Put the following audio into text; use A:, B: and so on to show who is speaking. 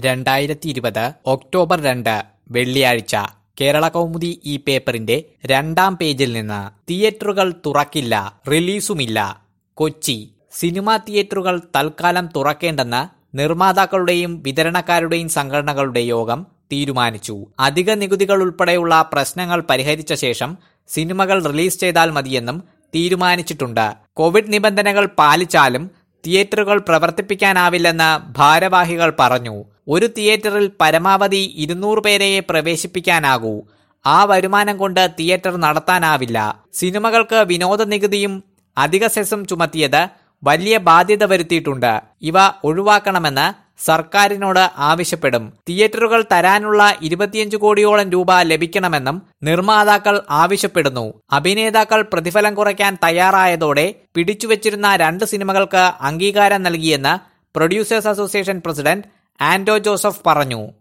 A: 2020 October 2 വെള്ളിയാഴ്ച കേരള കൗമുദി ഈ പേപ്പറിന്റെ 2-ാം പേജിൽ നിന്ന് തിയേറ്ററുകൾ തുറക്കില്ല, റിലീസുമില്ല. കൊച്ചി സിനിമാ തിയേറ്ററുകൾ തൽക്കാലം തുറക്കേണ്ടെന്ന് നിർമ്മാതാക്കളുടെയും വിതരണക്കാരുടെയും സംഘടനകളുടെ യോഗം തീരുമാനിച്ചു. അധിക നികുതികൾ ഉൾപ്പെടെയുള്ള പ്രശ്നങ്ങൾ പരിഹരിച്ച ശേഷം സിനിമകൾ റിലീസ് ചെയ്താൽ മതിയെന്നും തീരുമാനിച്ചിട്ടുണ്ട്. കോവിഡ് നിബന്ധനകൾ പാലിച്ചാലും തിയേറ്ററുകൾ പ്രവർത്തിപ്പിക്കാനാവില്ലെന്ന് ഭാരവാഹികൾ പറഞ്ഞു. ഒരു തിയേറ്ററിൽ പരമാവധി 200 പേരെയെ പ്രവേശിപ്പിക്കാനാകൂ. ആ വരുമാനം കൊണ്ട് തിയേറ്റർ നടത്താനാവില്ല. സിനിമകൾക്ക് വിനോദ നികുതിയും അധിക സെസും ചുമത്തിയത് വലിയ ബാധ്യത വരുത്തിയിട്ടുണ്ട്. ഇവ ഒഴിവാക്കണമെന്ന് സർക്കാരിനോട് ആവശ്യപ്പെടും. തിയേറ്ററുകൾ തരാനുള്ള 25 കോടിയോളം രൂപ ലഭിക്കണമെന്നും നിർമ്മാതാക്കൾ ആവശ്യപ്പെടുന്നു. അഭിനേതാക്കൾ പ്രതിഫലം കുറയ്ക്കാൻ തയ്യാറായതോടെ പിടിച്ചുവച്ചിരുന്ന 2 സിനിമകൾക്ക് അംഗീകാരം നൽകിയെന്ന് producers association president Anto Joseph പറഞ്ഞു.